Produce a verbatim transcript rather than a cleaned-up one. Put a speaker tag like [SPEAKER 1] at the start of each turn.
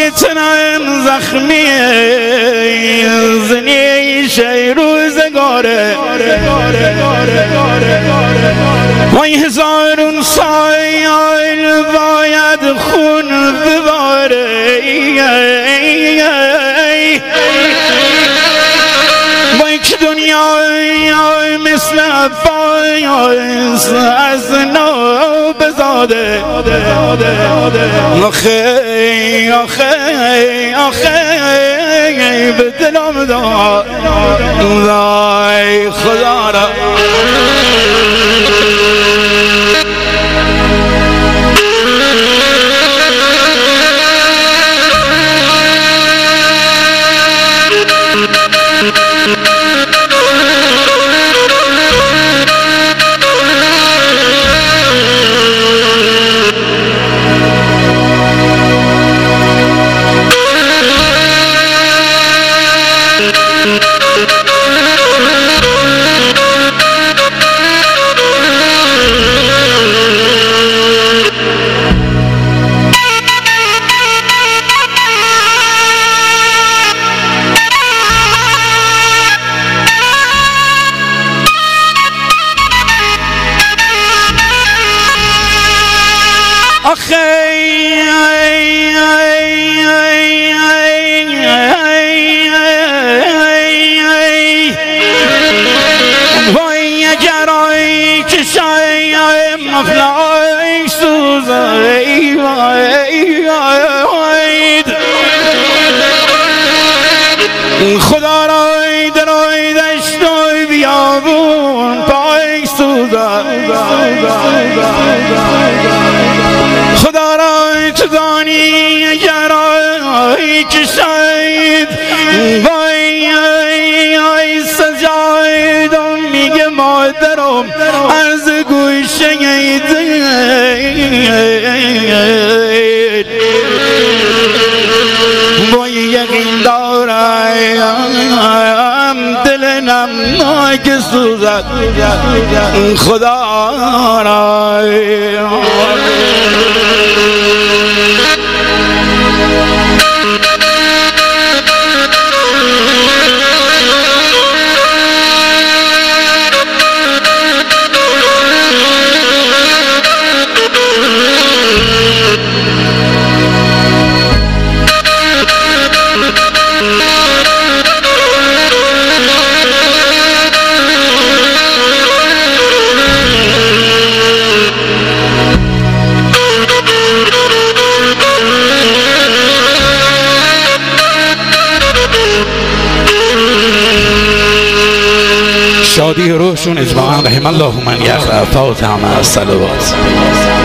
[SPEAKER 1] سایه تنم زخمیه زنی شیروزگاره وای هزارون سایه باید خون بباره وای که دنیا مثل پایاز از نو بزاده آخه آخه آخه به دلم داد وای خدا را وای اگرای که شای مفلای سوزای وای خدا رای درای دشتای بیابون پای سوزای خدا رای تو دانی اگرای که شاید وای ای سجایدم میگه مادرم از گوشه وای یقین دارم دل نمناک سوزد خدا رای شادی روحشون اجماعا رحم الله من یخلق فاتحه مع الصلوات.